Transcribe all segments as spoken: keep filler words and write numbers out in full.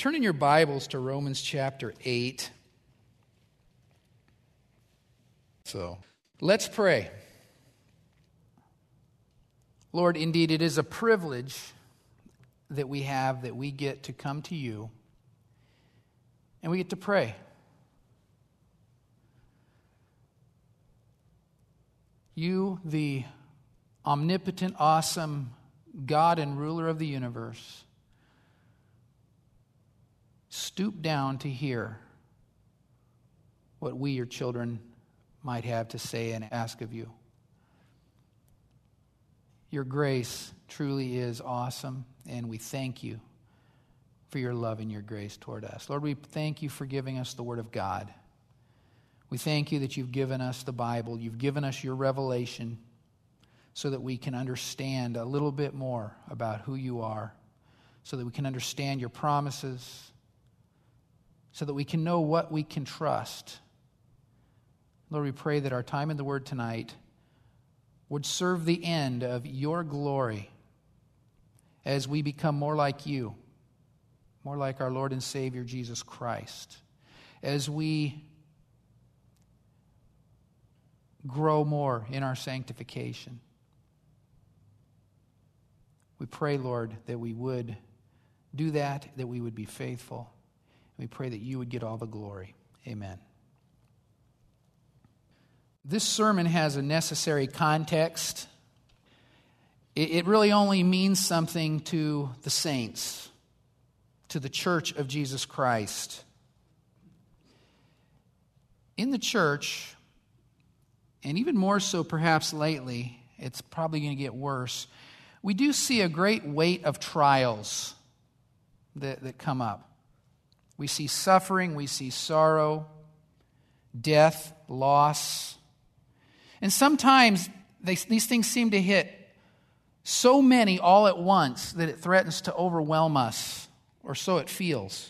Turn in your Bibles to Romans chapter eight. So, let's pray. Lord, indeed, it is a privilege that we have that we get to come to you and we get to pray. You, the omnipotent, awesome God and ruler of the universe, stoop down to hear what we, your children, might have to say and ask of you. Your grace truly is awesome, and we thank you for your love and your grace toward us. Lord, we thank you for giving us the Word of God. We thank you that you've given us the Bible. You've given us your revelation so that we can understand a little bit more about who you are, so that we can understand your promises, so that we can know what we can trust. Lord, we pray that our time in the Word tonight would serve the end of your glory as we become more like you, more like our Lord and Savior Jesus Christ, as we grow more in our sanctification. We pray, Lord, that we would do that, that we would be faithful. We pray that you would get all the glory. Amen. This sermon has a necessary context. It really only means something to the saints, to the church of Jesus Christ. In the church, and even more so perhaps lately, it's probably going to get worse, we do see a great weight of trials that, that come up. We see suffering, we see sorrow, death, loss. And sometimes they, these things seem to hit so many all at once that it threatens to overwhelm us, or so it feels.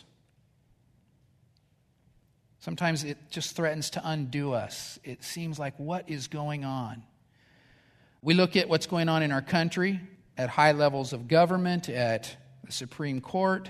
Sometimes it just threatens to undo us. It seems like, what is going on? We look at what's going on in our country, at high levels of government, at the Supreme Court.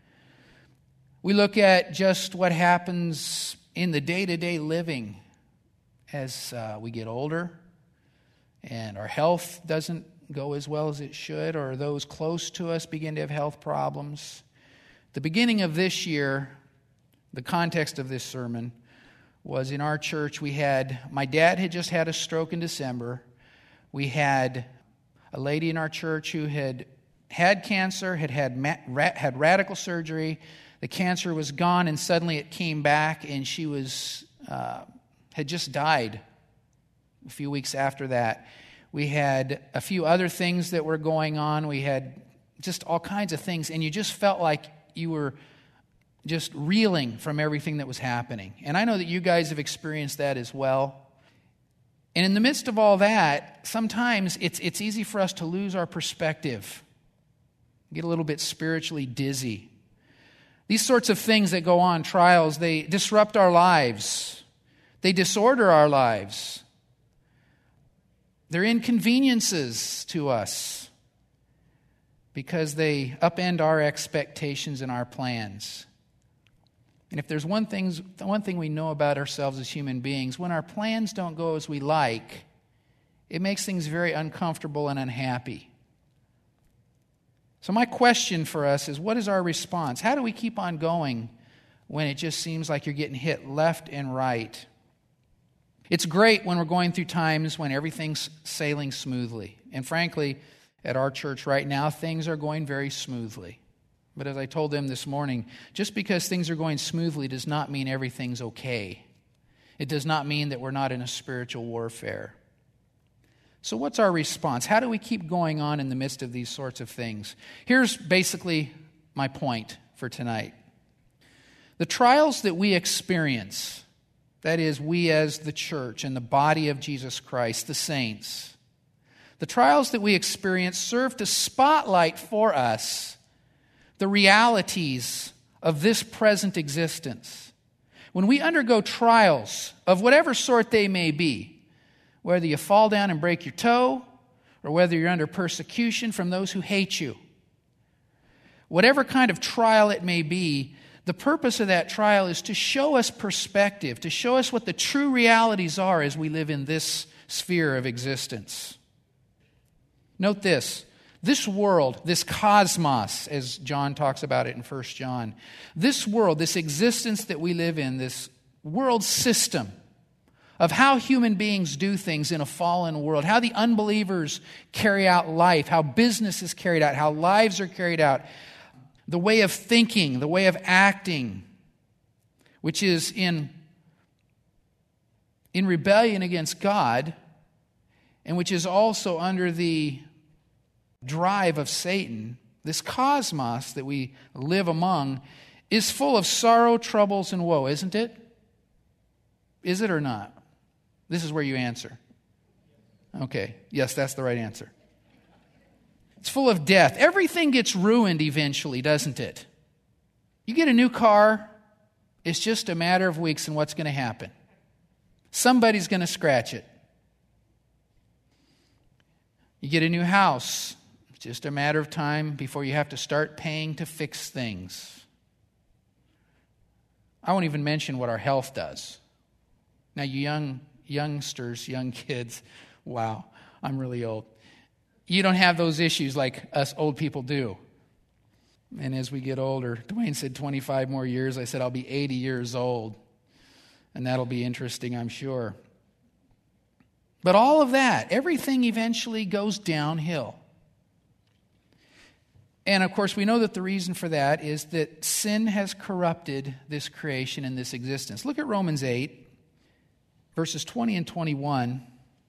We look at just what happens in the day-to-day living as uh, we get older and our health doesn't go as well as it should, or those close to us begin to have health problems. The beginning of this year, the context of this sermon was in our church. We had, my dad had just had a stroke in December. We had a lady in our church who had had cancer, had had, ma- ra- had radical surgery. The cancer was gone, and suddenly it came back, and she was uh, had just died a few weeks after that. We had a few other things that were going on. We had just all kinds of things, and you just felt like you were just reeling from everything that was happening. And I know that you guys have experienced that as well. And in the midst of all that, sometimes it's it's easy for us to lose our perspective, get a little bit spiritually dizzy. These sorts of things that go on, trials, they disrupt our lives. They disorder our lives. They're inconveniences to us because they upend our expectations and our plans. And if there's one thing, one thing we know about ourselves as human beings, when our plans don't go as we like, it makes things very uncomfortable and unhappy. So my question for us is, what is our response? How do we keep on going when it just seems like you're getting hit left and right? It's great when we're going through times when everything's sailing smoothly. And frankly, at our church right now, things are going very smoothly. But as I told them this morning, just because things are going smoothly does not mean everything's okay. It does not mean that we're not in a spiritual warfare. So what's our response? How do we keep going on in the midst of these sorts of things? Here's basically my point for tonight. The trials that we experience, that is, we as the church and the body of Jesus Christ, the saints, the trials that we experience serve to spotlight for us the realities of this present existence. When we undergo trials of whatever sort they may be, whether you fall down and break your toe, or whether you're under persecution from those who hate you, whatever kind of trial it may be, the purpose of that trial is to show us perspective, to show us what the true realities are as we live in this sphere of existence. Note this. This world, this cosmos, as John talks about it in First John, this world, this existence that we live in, this world system of how human beings do things in a fallen world, how the unbelievers carry out life, how business is carried out, how lives are carried out, the way of thinking, the way of acting, which is in, in rebellion against God, and which is also under the drive of Satan, this cosmos that we live among is full of sorrow, troubles, and woe, isn't it? Is it or not? This is where you answer. Okay, yes, that's the right answer. It's full of death. Everything gets ruined eventually, doesn't it? You get a new car, it's just a matter of weeks and what's going to happen. Somebody's going to scratch it. You get a new house, it's just a matter of time before you have to start paying to fix things. I won't even mention what our health does. Now, you young youngsters, young kids, wow, I'm really old. You don't have those issues like us old people do. And as we get older, Dwayne said twenty-five more years. I said I'll be eighty years old. And that'll be interesting, I'm sure. But all of that, everything eventually goes downhill. And of course, we know that the reason for that is that sin has corrupted this creation and this existence. Look at Romans eight, verses twenty and twenty-one.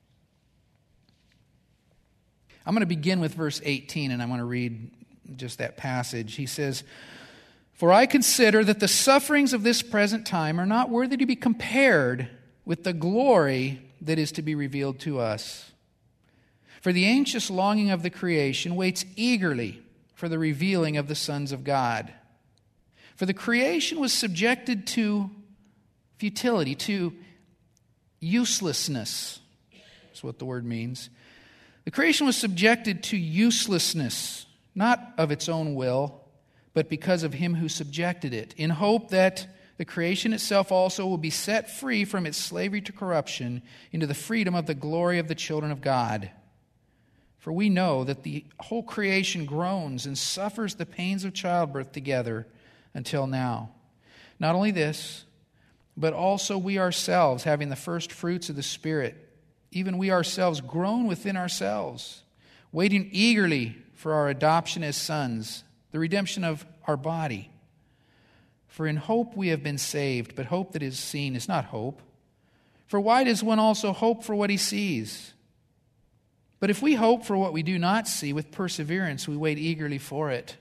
I'm going to begin with verse eighteen, and I'm going to read just that passage. He says, "For I consider that the sufferings of this present time are not worthy to be compared with the glory that is to be revealed to us. For the anxious longing of the creation waits eagerly for the revealing of the sons of God. For the creation was subjected to futility, to uselessness." That's what the word means. The creation was subjected to uselessness, not of its own will, but because of him who subjected it, in hope that the creation itself also will be set free from its slavery to corruption into the freedom of the glory of the children of God. For we know that the whole creation groans and suffers the pains of childbirth together until now. Not only this, but also we ourselves, having the first fruits of the Spirit, even we ourselves groan within ourselves, waiting eagerly for our adoption as sons, the redemption of our body. For in hope we have been saved, but hope that is seen is not hope. For why does one also hope for what he sees? But if we hope for what we do not see, with perseverance we wait eagerly for it.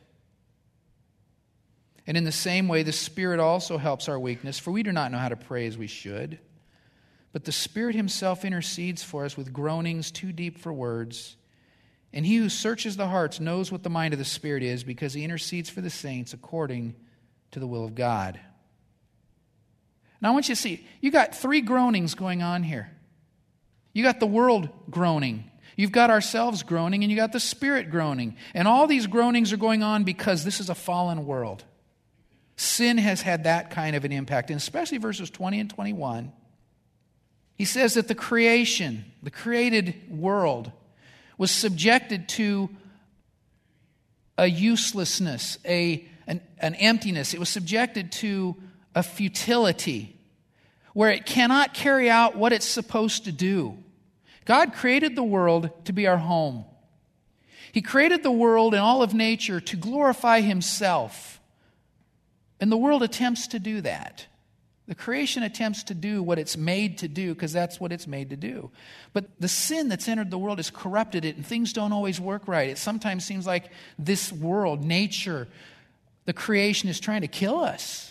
And in the same way, the Spirit also helps our weakness, for we do not know how to pray as we should. But the Spirit himself intercedes for us with groanings too deep for words. And he who searches the hearts knows what the mind of the Spirit is, because he intercedes for the saints according to the will of God. Now I want you to see, you got three groanings going on here. You got the world groaning. You've got ourselves groaning, and you got the Spirit groaning. And all these groanings are going on because this is a fallen world. Sin has had that kind of an impact, and especially verses twenty and twenty-one. He says that the creation, the created world, was subjected to a uselessness, a, an, an emptiness. It was subjected to a futility where it cannot carry out what it's supposed to do. God created the world to be our home. He created the world and all of nature to glorify himself. And the world attempts to do that. The creation attempts to do what it's made to do because that's what it's made to do. But the sin that's entered the world has corrupted it, and things don't always work right. It sometimes seems like this world, nature, the creation is trying to kill us.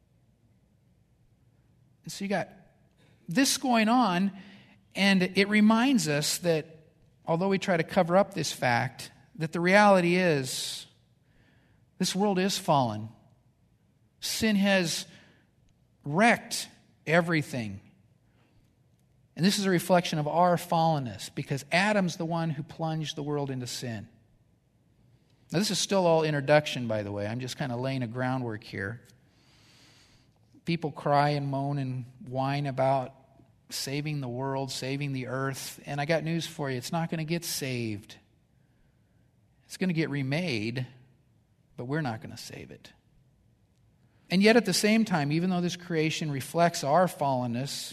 And so you got this going on, and it reminds us that although we try to cover up this fact, that the reality is this world is fallen. Sin has wrecked everything. And this is a reflection of our fallenness, because Adam's the one who plunged the world into sin. Now, this is still all introduction, by the way. I'm just kind of laying a groundwork here. People cry and moan and whine about saving the world, saving the earth. And I got news for you. It's not going to get saved. It's going to get remade, but we're not going to save it. And yet at the same time, even though this creation reflects our fallenness,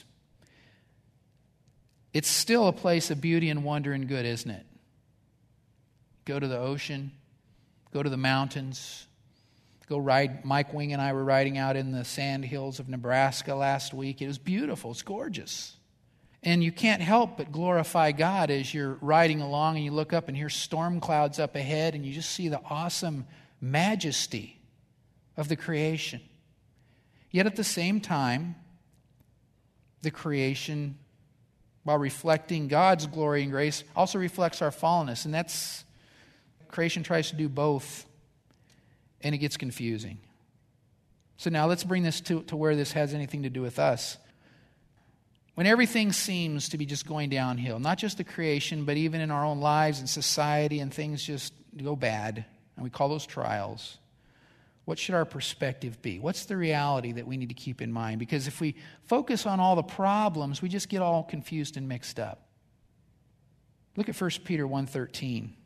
it's still a place of beauty and wonder and good, isn't it? Go to the ocean, go to the mountains, go ride. Mike Wing and I were riding out in the sand hills of Nebraska last week. It was beautiful. It's gorgeous. And you can't help but glorify God as you're riding along and you look up and hear storm clouds up ahead and you just see the awesome majesty of the creation. Yet at the same time, the creation, while reflecting God's glory and grace, also reflects our fallenness. And that's, creation tries to do both, and it gets confusing. So now let's bring this to, to where this has anything to do with us. When everything seems to be just going downhill, not just the creation, but even in our own lives and society, and things just go bad, and we call those trials, what should our perspective be? What's the reality that we need to keep in mind? Because if we focus on all the problems, we just get all confused and mixed up. Look at First Peter one thirteen.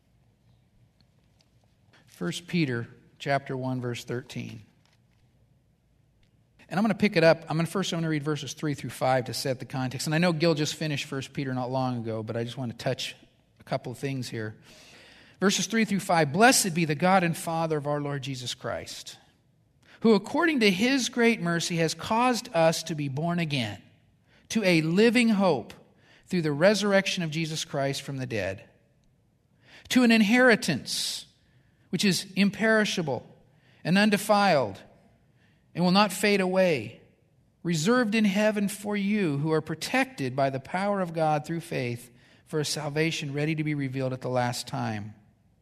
First Peter chapter one, verse thirteen. And I'm going to pick it up. I'm going to first I'm going to read verses three through five to set the context. And I know Gil just finished First Peter not long ago, but I just want to touch a couple of things here. Verses three through five. Blessed be the God and Father of our Lord Jesus Christ, who according to his great mercy has caused us to be born again to a living hope through the resurrection of Jesus Christ from the dead, to an inheritance which is imperishable and undefiled and will not fade away, reserved in heaven for you who are protected by the power of God through faith for a salvation ready to be revealed at the last time.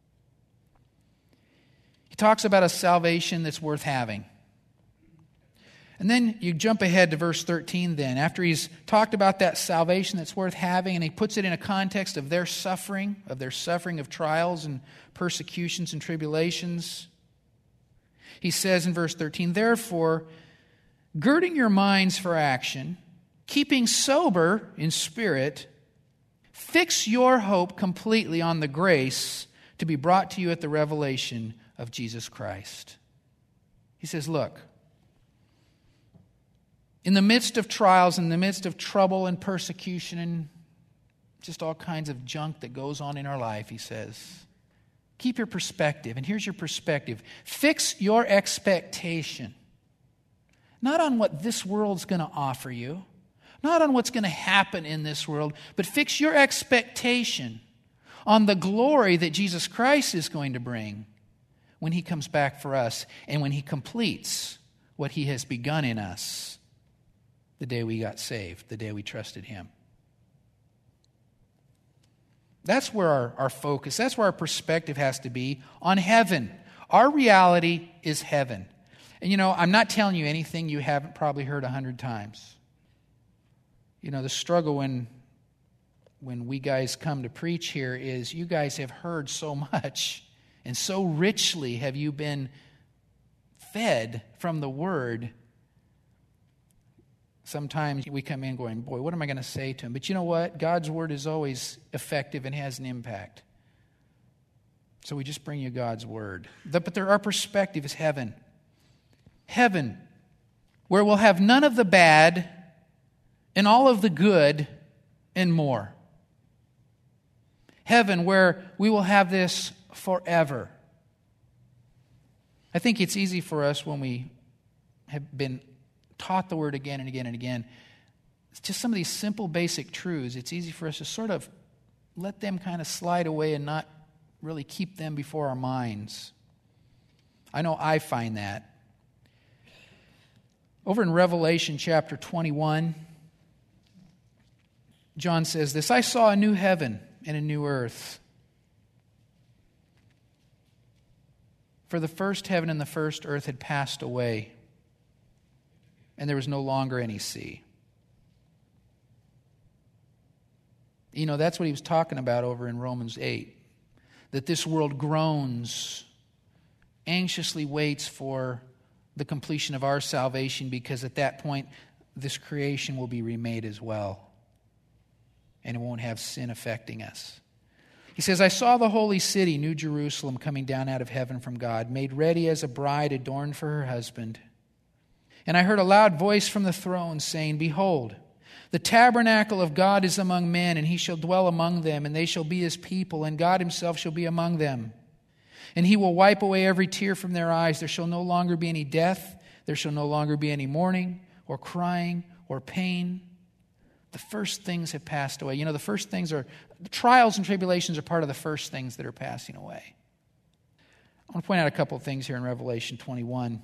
He talks about a salvation that's worth having. And then you jump ahead to verse thirteen then. After he's talked about that salvation that's worth having, and he puts it in a context of their suffering, of their suffering of trials and persecutions and tribulations. He says in verse thirteen, therefore, girding your minds for action, keeping sober in spirit, fix your hope completely on the grace to be brought to you at the revelation of Jesus Christ. He says, look, in the midst of trials, in the midst of trouble and persecution and just all kinds of junk that goes on in our life, he says, keep your perspective. And here's your perspective. Fix your expectation. Not on what this world's going to offer you, not on what's going to happen in this world, but fix your expectation on the glory that Jesus Christ is going to bring when he comes back for us and when he completes what he has begun in us the day we got saved, the day we trusted him. That's where our, our focus, that's where our perspective has to be, on heaven. Our reality is heaven. And you know, I'm not telling you anything you haven't probably heard a hundred times. You know, the struggle when, when we guys come to preach here is you guys have heard so much, and so richly have you been fed from the Word. Sometimes we come in going, boy, what am I going to say to him? But you know what? God's Word is always effective and has an impact. So we just bring you God's Word. But there, our perspective is heaven. Heaven, where we'll have none of the bad and all of the good and more. Heaven, where we will have this forever. I think it's easy for us when we have been taught the Word again and again and again. It's just some of these simple, basic truths. It's easy for us to sort of let them kind of slide away and not really keep them before our minds. I know I find that. Over in Revelation chapter twenty-one, John says this, I saw a new heaven and a new earth. For the first heaven and the first earth had passed away, and there was no longer any sea. You know, that's what he was talking about over in Romans eight. that this world groans, anxiously waits for the completion of our salvation, because at that point, this creation will be remade as well, and it won't have sin affecting us. He says, I saw the holy city, New Jerusalem, coming down out of heaven from God, made ready as a bride adorned for her husband. And I heard a loud voice from the throne saying, Behold, the tabernacle of God is among men, and he shall dwell among them, and they shall be his people, and God himself shall be among them. And he will wipe away every tear from their eyes. There shall no longer be any death. There shall no longer be any mourning, or crying, or pain. The first things have passed away. You know, the first things are, the trials and tribulations are part of the first things that are passing away. I want to point out a couple of things here in Revelation twenty-one.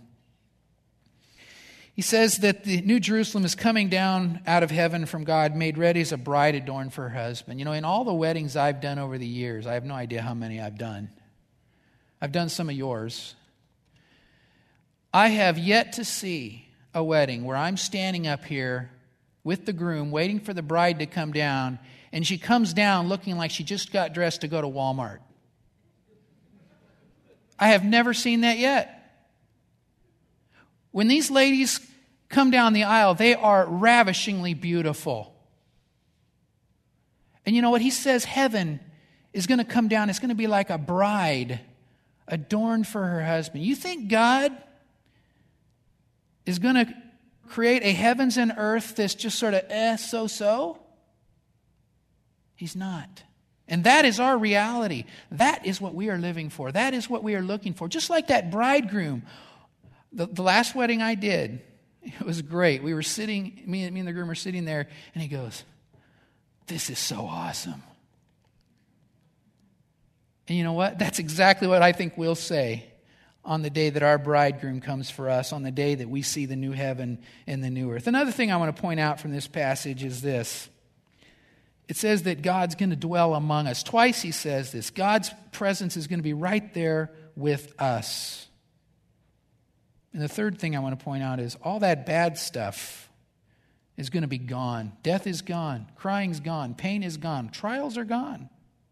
He says that the New Jerusalem is coming down out of heaven from God, made ready as a bride adorned for her husband. You know, in all the weddings I've done over the years, I have no idea how many I've done. I've done some of yours. I have yet to see a wedding where I'm standing up here with the groom, waiting for the bride to come down, and she comes down looking like she just got dressed to go to Walmart. I have never seen that yet. When these ladies come down the aisle, they are ravishingly beautiful. And you know what? He says heaven is going to come down. It's going to be like a bride adorned for her husband. You think God is going to create a heavens and earth that's just sort of eh, so-so? He's not. And that is our reality. That is what we are living for. That is what we are looking for. Just like that bridegroom. The, the last wedding I did, it was great. We were sitting, me and, me and the groom were sitting there, and he goes, this is so awesome. And you know what? That's exactly what I think we'll say on the day that our bridegroom comes for us, on the day that we see the new heaven and the new earth. Another thing I want to point out from this passage is this. It says that God's going to dwell among us. Twice he says this. God's presence is going to be right there with us. And the third thing I want to point out is all that bad stuff is going to be gone. Death is gone. Crying's gone. Pain is gone. Trials are gone.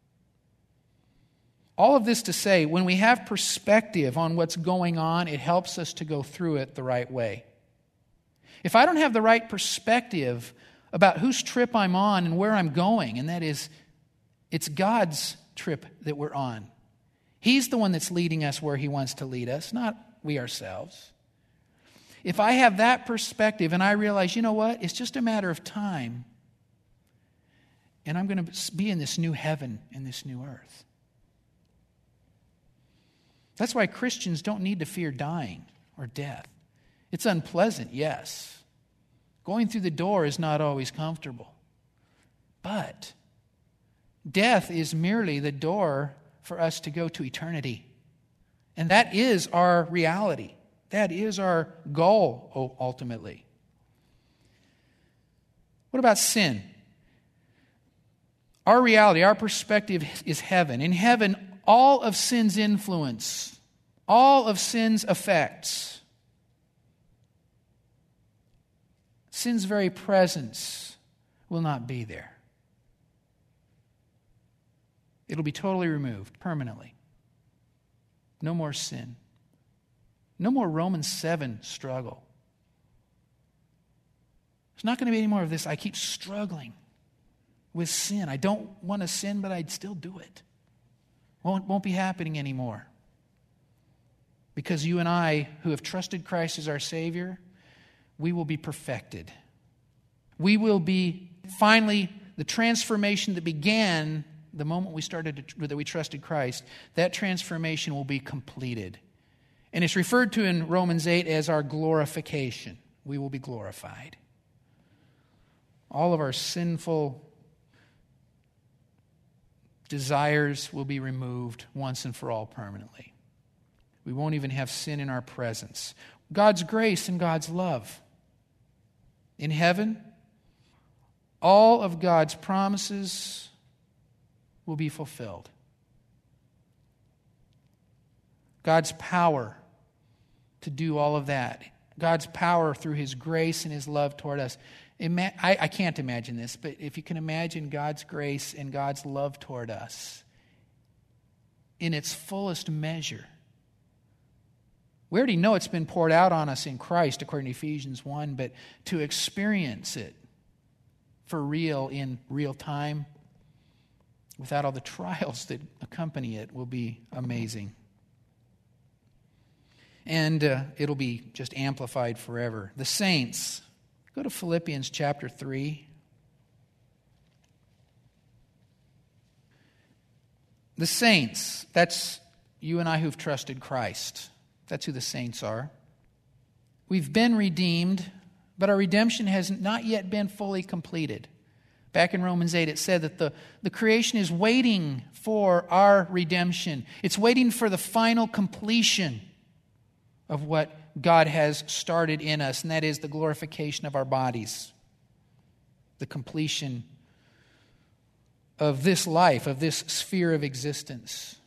All of this to say, when we have perspective on what's going on, it helps us to go through it the right way. If I don't have the right perspective about whose trip I'm on and where I'm going, and that is, it's God's trip that we're on. He's the one that's leading us where he wants to lead us, not we ourselves. If I have that perspective and I realize, you know what, it's just a matter of time, and I'm going to be in this new heaven and this new earth. That's why Christians don't need to fear dying or death. It's unpleasant, yes. Going through the door is not always comfortable. But death is merely the door for us to go to eternity. And that is our reality. That is our goal, ultimately. What about sin? Our reality, our perspective is heaven. In heaven, all of sin's influence, all of sin's effects, sin's very presence will not be there. It'll be totally removed, permanently. No more sin. No more Romans seven struggle. There's not going to be any more of this, I keep struggling with sin. I don't want to sin, but I'd still do it. Won't, won't be happening anymore. Because you and I, who have trusted Christ as our Savior, we will be perfected. We will be finally, the transformation that began the moment we started to, that we trusted Christ, that transformation will be completed. And it's referred to in Romans eight as our glorification. We will be glorified. All of our sinful desires will be removed once and for all permanently. We won't even have sin in our presence. God's grace and God's love. In heaven, all of God's promises will be fulfilled. God's power to do all of that. God's power through his grace and his love toward us. I, I can't imagine this, but if you can imagine God's grace and God's love toward us, in its fullest measure. We already know it's been poured out on us in Christ, according to Ephesians one, but to experience it for real in real time, without all the trials that accompany it, will be amazing. And uh, it'll be just amplified forever. The saints, go to Philippians chapter three. The saints, that's you and I who've trusted Christ. That's who the saints are. We've been redeemed, but our redemption has not yet been fully completed. Back in Romans eight, it said that the, the creation is waiting for our redemption. It's waiting for the final completion of what God has started in us, and that is the glorification of our bodies. The completion of this life, of this sphere of existence.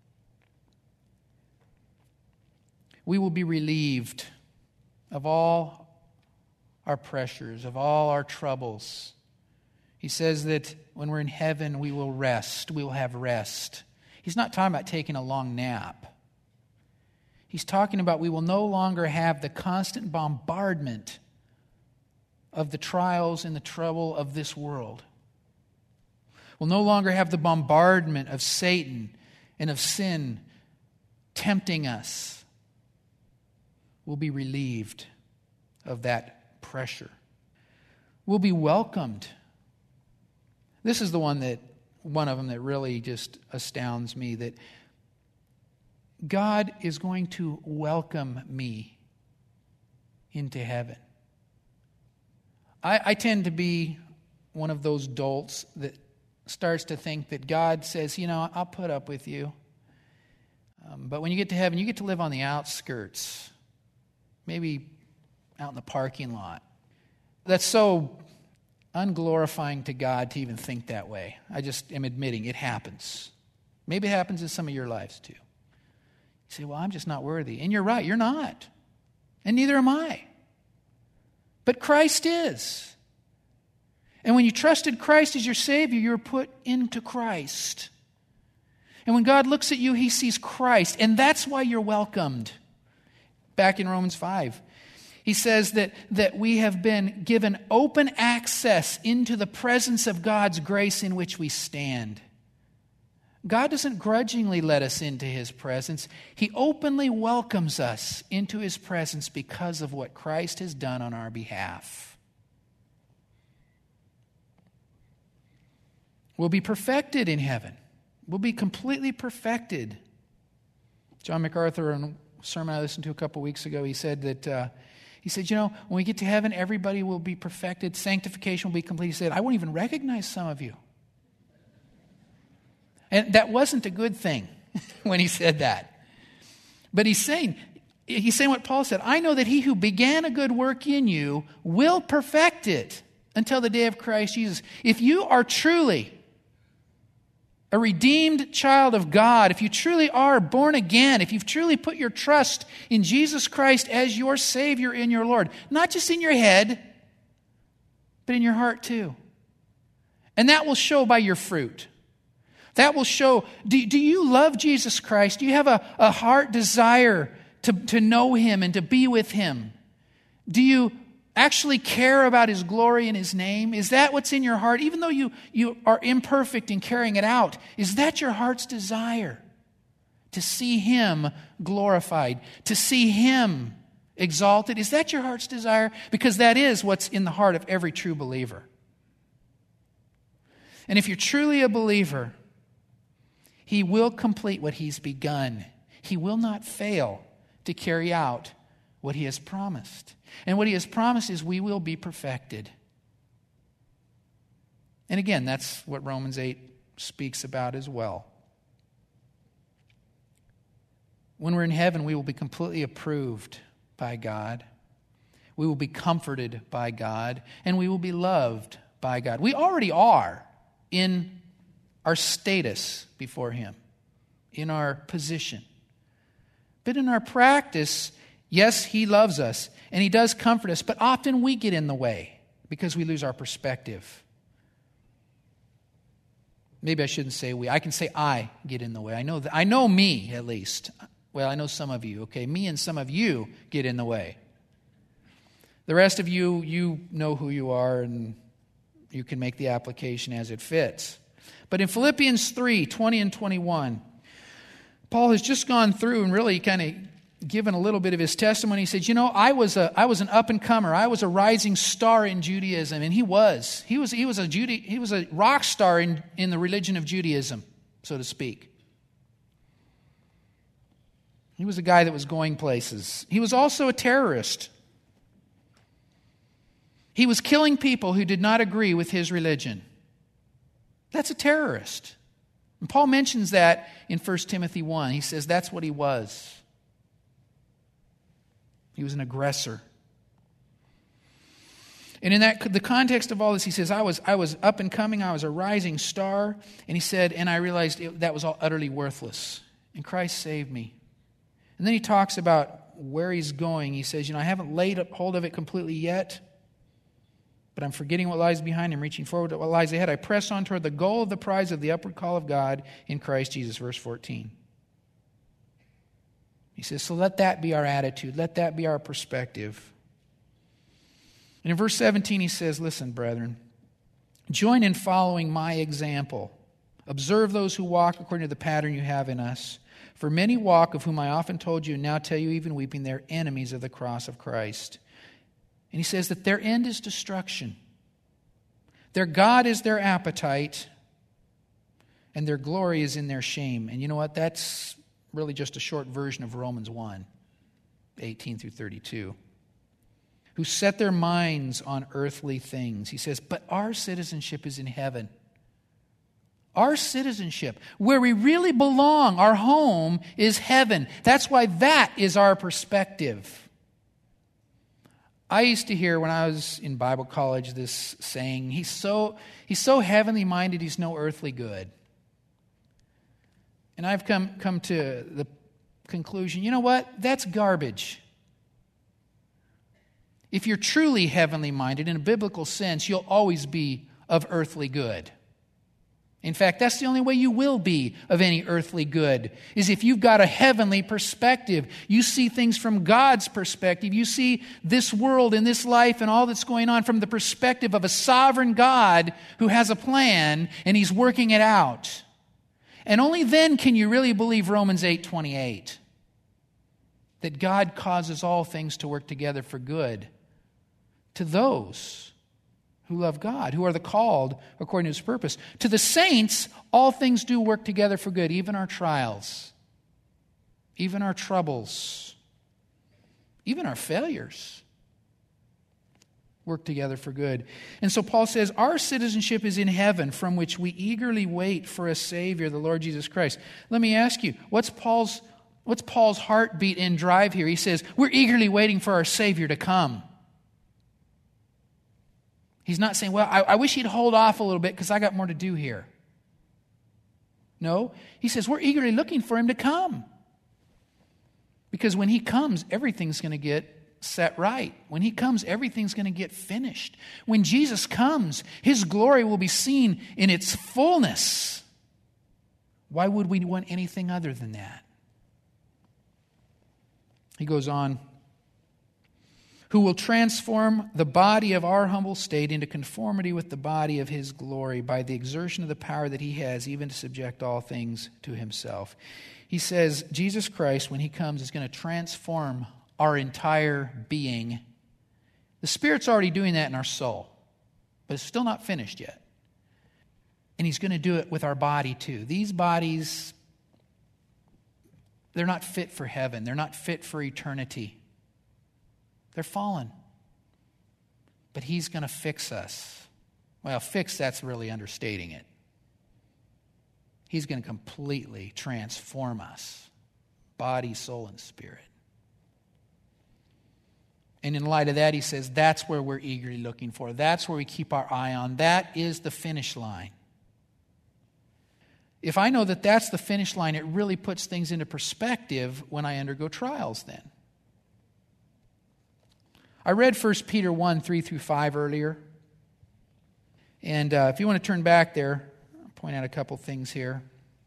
We will be relieved of all our pressures, of all our troubles. He says that when we're in heaven, we will rest. We will have rest. He's not talking about taking a long nap. He's talking about we will no longer have the constant bombardment of the trials and the trouble of this world. We'll no longer have the bombardment of Satan and of sin tempting us. We'll be relieved of that pressure. We'll be welcomed. This is the one that, one of them that really just astounds me, that God is going to welcome me into heaven. I, I tend to be one of those dolts that starts to think that God says, you know, I'll put up with you. Um, but when you get to heaven, you get to live on the outskirts, maybe out in the parking lot. That's so unglorifying to God to even think that way. I just am admitting it happens. Maybe it happens in some of your lives too. You say, well, I'm just not worthy. And you're right, you're not. And neither am I. But Christ is. And when you trusted Christ as your Savior, you're put into Christ. And when God looks at you, He sees Christ. And that's why you're welcomed. Back in Romans five, he says that, that we have been given open access into the presence of God's grace in which we stand. God doesn't grudgingly let us into His presence. He openly welcomes us into His presence because of what Christ has done on our behalf. We'll be perfected in heaven. We'll be completely perfected. John MacArthur, in a sermon I listened to a couple weeks ago, he said that, uh, he said, you know, when we get to heaven, everybody will be perfected. Sanctification will be complete. He said, I won't even recognize some of you. And that wasn't a good thing when he said that. But he's saying, he's saying what Paul said, I know that he who began a good work in you will perfect it until the day of Christ Jesus. If you are truly a redeemed child of God, if you truly are born again, if you've truly put your trust in Jesus Christ as your Savior and your Lord, not just in your head, but in your heart too. And that will show by your fruit. That will show, do, do you love Jesus Christ? Do you have a, a heart desire to, to know Him and to be with Him? Do you actually care about His glory and His name? Is that what's in your heart? Even though you, you are imperfect in carrying it out, is that your heart's desire? To see Him glorified, to see Him exalted? Is that your heart's desire? Because that is what's in the heart of every true believer. And if you're truly a believer, He will complete what He's begun. He will not fail to carry out what He has promised. And what He has promised is we will be perfected. And again, that's what Romans eight speaks about as well. When we're in heaven, we will be completely approved by God. We will be comforted by God. And we will be loved by God. We already are in our status before Him, in our position. But in our practice, yes, He loves us and He does comfort us, but often we get in the way because we lose our perspective. maybe I shouldn't say we. I can say I get in the way. I know that, I know me, at least. Well, I know some of you, okay? Me and some of you get in the way. The rest of you, you know who you are, and you can make the application as it fits. But in Philippians three, twenty and twenty-one, Paul has just gone through and really kind of given a little bit of his testimony. He said, you know, I was a I was an up-and-comer. I was a rising star in Judaism, and he was. He was he was a Jude, he was a rock star in, in the religion of Judaism, so to speak. He was a guy that was going places. He was also a terrorist. He was killing people who did not agree with his religion. That's a terrorist. And Paul mentions that in First Timothy one. He says that's what he was. He was an aggressor. And in that the context of all this, he says, I was I was up and coming, I was a rising star. And he said, and I realized it, that was all utterly worthless. And Christ saved me. And then he talks about where he's going. He says, you know, I haven't laid hold of it completely yet, but I'm forgetting what lies behind. I'm reaching forward to what lies ahead. I press on toward the goal of the prize of the upward call of God in Christ Jesus. Verse fourteen. He says, so let that be our attitude. Let that be our perspective. And in verse seventeen, he says, listen, brethren, join in following my example. Observe those who walk according to the pattern you have in us. For many walk, of whom I often told you, and now tell you even weeping, they're enemies of the cross of Christ. And he says that their end is destruction. Their God is their appetite, and their glory is in their shame. And you know what? That's really just a short version of Romans one, eighteen through thirty-two. Who set their minds on earthly things. He says, but our citizenship is in heaven. Our citizenship, where we really belong, our home is heaven. That's why that is our perspective. I used to hear when I was in Bible college this saying, he's so he's so heavenly minded, he's no earthly good. And I've come come to the conclusion, you know what? That's garbage. If you're truly heavenly minded in a biblical sense, you'll always be of earthly good. In fact, that's the only way you will be of any earthly good, is if you've got a heavenly perspective. You see things from God's perspective. You see this world and this life and all that's going on from the perspective of a sovereign God who has a plan and he's working it out. And only then can you really believe Romans eight twenty-eight, that God causes all things to work together for good to those who love God, who are the called according to His purpose. To the saints, all things do work together for good, even our trials, even our troubles, even our failures work together for good. And so Paul says, our citizenship is in heaven, from which we eagerly wait for a Savior, the Lord Jesus Christ. Let me ask you, what's Paul's, what's Paul's heartbeat and drive here? He says, we're eagerly waiting for our Savior to come. He's not saying, well, I, I wish he'd hold off a little bit because I got more to do here. No, he says, we're eagerly looking for him to come. Because when he comes, everything's going to get set right. When he comes, everything's going to get finished. When Jesus comes, his glory will be seen in its fullness. Why would we want anything other than that? He goes on, who will transform the body of our humble state into conformity with the body of his glory by the exertion of the power that he has, even to subject all things to himself. He says Jesus Christ, when he comes, is going to transform our entire being. The Spirit's already doing that in our soul, but it's still not finished yet. And he's going to do it with our body too. These bodies, they're not fit for heaven. They're not fit for eternity. They're fallen. But he's going to fix us. Well, fix, that's really understating it. He's going to completely transform us, body, soul, and spirit. And in light of that, he says, that's where we're eagerly looking for. That's where we keep our eye on. That is the finish line. If I know that that's the finish line, it really puts things into perspective when I undergo trials then. I read First Peter one, three through five earlier. And uh, if you want to turn back there, point out a couple things here.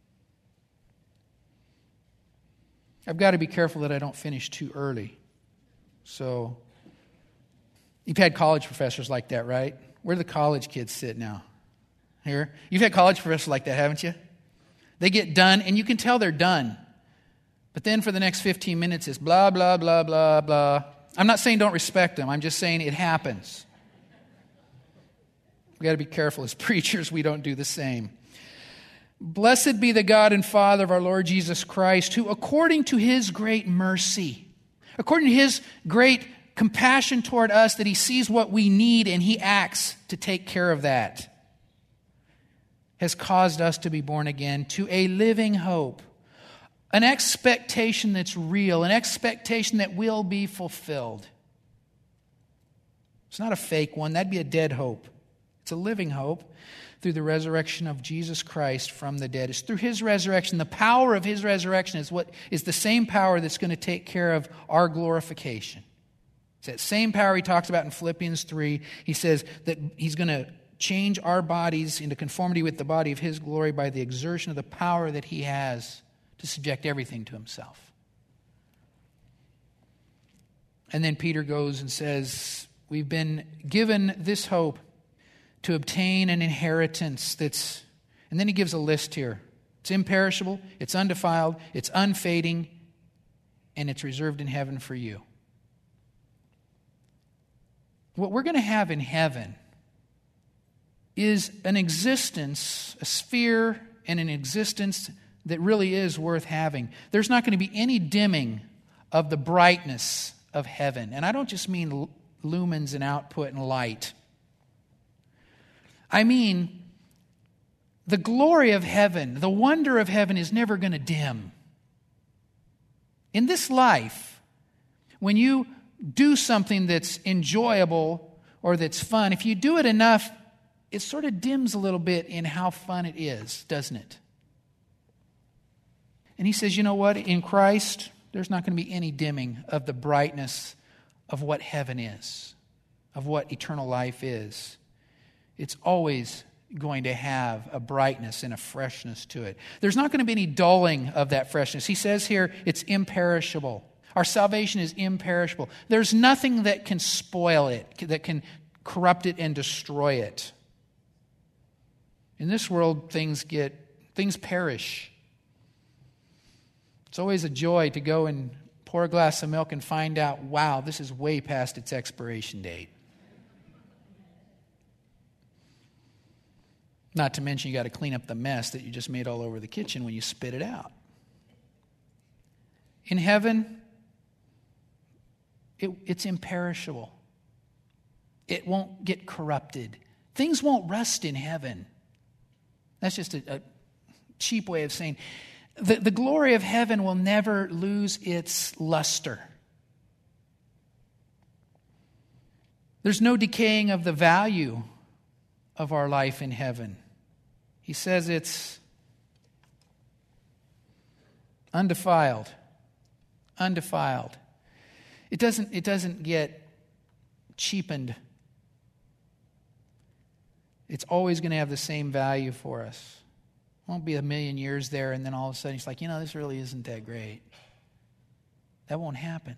I've got to be careful that I don't finish too early. So, you've had college professors like that, right? Where do the college kids sit now? Here? You've had college professors like that, haven't you? They get done, and you can tell they're done. But then for the next fifteen minutes, it's blah, blah, blah, blah, blah. I'm not saying don't respect them. I'm just saying it happens. We've got to be careful as preachers we don't do the same. Blessed be the God and Father of our Lord Jesus Christ, who according to His great mercy, according to His great compassion toward us, that He sees what we need and He acts to take care of that, has caused us to be born again to a living hope, an expectation that's real, an expectation that will be fulfilled. It's not a fake one. That'd be a dead hope. It's a living hope through the resurrection of Jesus Christ from the dead. It's through His resurrection. The power of His resurrection is what is the same power that's going to take care of our glorification. It's that same power He talks about in Philippians three. He says that He's going to change our bodies into conformity with the body of His glory by the exertion of the power that He has to subject everything to Himself. And then Peter goes and says, we've been given this hope to obtain an inheritance that's, and then he gives a list here. It's imperishable, it's undefiled, it's unfading, and it's reserved in heaven for you. What we're going to have in heaven is an existence, a sphere, and an existence that really is worth having. There's not going to be any dimming of the brightness of heaven. And I don't just mean lumens and output and light. I mean, the glory of heaven, the wonder of heaven is never going to dim. In this life, when you do something that's enjoyable or that's fun, if you do it enough, it sort of dims a little bit in how fun it is, doesn't it? And he says, you know what? In Christ, there's not going to be any dimming of the brightness of what heaven is, of what eternal life is. It's always going to have a brightness and a freshness to it. There's not going to be any dulling of that freshness. He says here, it's imperishable. Our salvation is imperishable. There's nothing that can spoil it, that can corrupt it and destroy it. In this world, things get, things perish. It's always a joy to go and pour a glass of milk and find out, wow, this is way past its expiration date. Not to mention you got to clean up the mess that you just made all over the kitchen when you spit it out. In heaven, it, it's imperishable. It won't get corrupted. Things won't rust in heaven. That's just a, a cheap way of saying the, the glory of heaven will never lose its luster. There's no decaying of the value of our life in heaven. He says it's undefiled. Undefiled. It doesn't, it doesn't get cheapened. It's always going to have the same value for us. It won't be a million years there and then all of a sudden it's like, you know, this really isn't that great. That won't happen.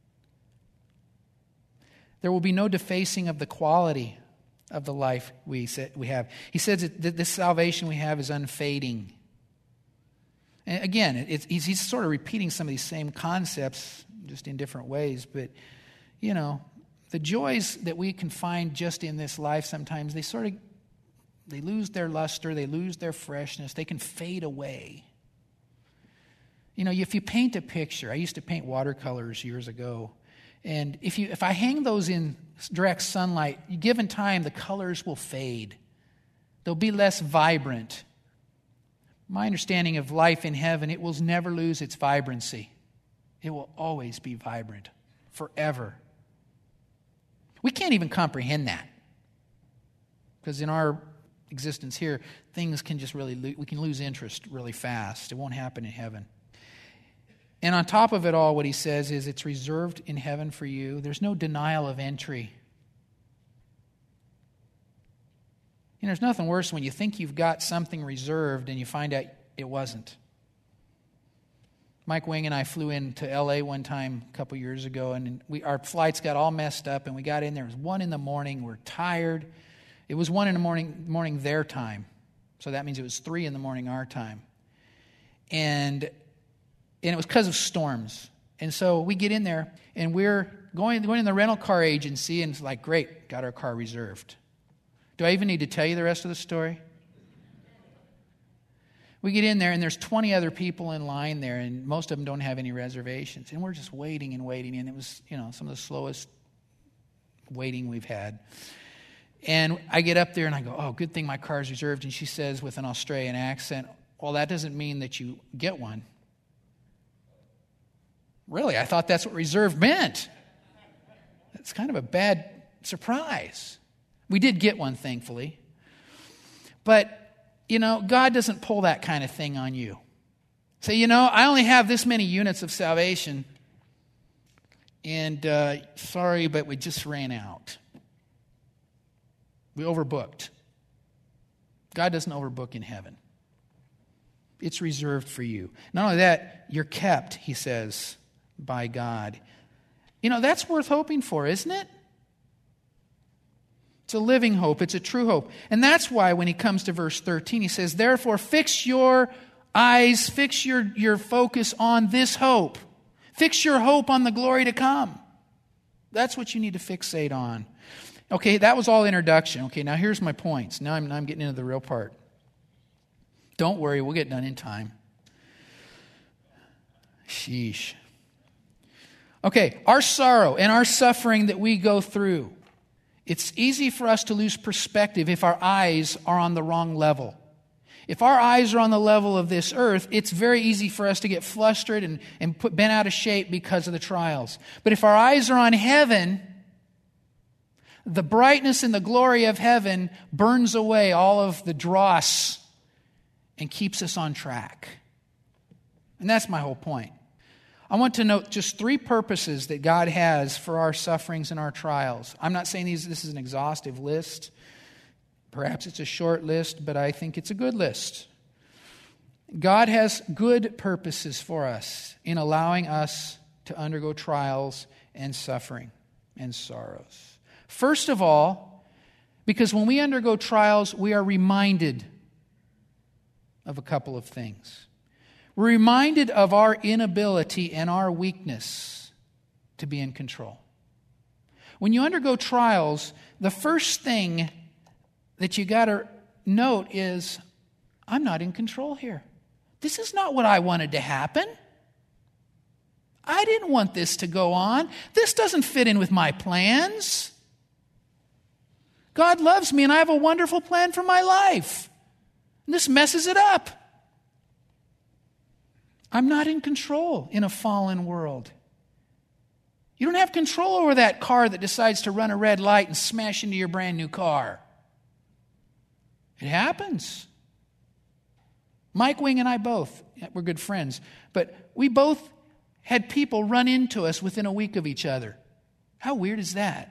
There will be no defacing of the quality of the life we we have. He says that this salvation we have is unfading. And again, it's, he's, he's sort of repeating some of these same concepts, just in different ways. But, you know, the joys that we can find just in this life sometimes, they sort of, they lose their luster, they lose their freshness, they can fade away. You know, if you paint a picture, I used to paint watercolors years ago, and if you if I hang those in direct sunlight, given time, the colors will fade. They'll be less vibrant. My understanding of life in heaven, it will never lose its vibrancy. It will always be vibrant, forever. We can't even comprehend that. Because in our existence here, things can just really, lo- we can lose interest really fast. It won't happen in heaven. And on top of it all, what he says is it's reserved in heaven for you. There's no denial of entry. You know, there's nothing worse when you think you've got something reserved and you find out it wasn't. Mike Wing and I flew into L A one time a couple years ago, and we our flights got all messed up, and we got in there. It was one in the morning. We're tired. It was one in the morning, morning their time. So that means it was three in the morning our time. And, and it was because of storms. And so we get in there, and we're going, going in the rental car agency, and it's like, great, got our car reserved. Do I even need to tell you the rest of the story? We get in there, and there's twenty other people in line there, and most of them don't have any reservations. And we're just waiting and waiting, and it was, you know, some of the slowest waiting we've had. And I get up there, and I go, oh, good thing my car's reserved. And she says with an Australian accent, well, that doesn't mean that you get one. Really? I thought that's what reserved meant. It's kind of a bad surprise. We did get one, thankfully. But you know, God doesn't pull that kind of thing on you. Say, you know, I only have this many units of salvation, and uh, sorry, but we just ran out. We overbooked. God doesn't overbook in heaven. It's reserved for you. Not only that, you're kept, he says, by God. You know, that's worth hoping for, isn't it? It's a living hope. It's a true hope. And that's why when he comes to verse thirteen, he says, therefore, fix your eyes, fix your, your focus on this hope. Fix your hope on the glory to come. That's what you need to fixate on. Okay, that was all introduction. Okay, now here's my points. Now I'm, now I'm getting into the real part. Don't worry, we'll get done in time. Sheesh. Okay, our sorrow and our suffering that we go through, it's easy for us to lose perspective if our eyes are on the wrong level. If our eyes are on the level of this earth, it's very easy for us to get flustered and, and put, bent out of shape because of the trials. But if our eyes are on heaven, the brightness and the glory of heaven burns away all of the dross and keeps us on track. And that's my whole point. I want to note just three purposes that God has for our sufferings and our trials. I'm not saying these, this is an exhaustive list. Perhaps it's a short list, but I think it's a good list. God has good purposes for us in allowing us to undergo trials and suffering and sorrows. First of all, because when we undergo trials, we are reminded of a couple of things. We're reminded of our inability and our weakness to be in control. When you undergo trials, the first thing that you got to note is, I'm not in control here. This is not what I wanted to happen. I didn't want this to go on. This doesn't fit in with my plans. God loves me, and I have a wonderful plan for my life. And this messes it up. I'm not in control in a fallen world. You don't have control over that car that decides to run a red light and smash into your brand new car. It happens. Mike Wing and I both, we're good friends, but we both had people run into us within a week of each other. How weird is that?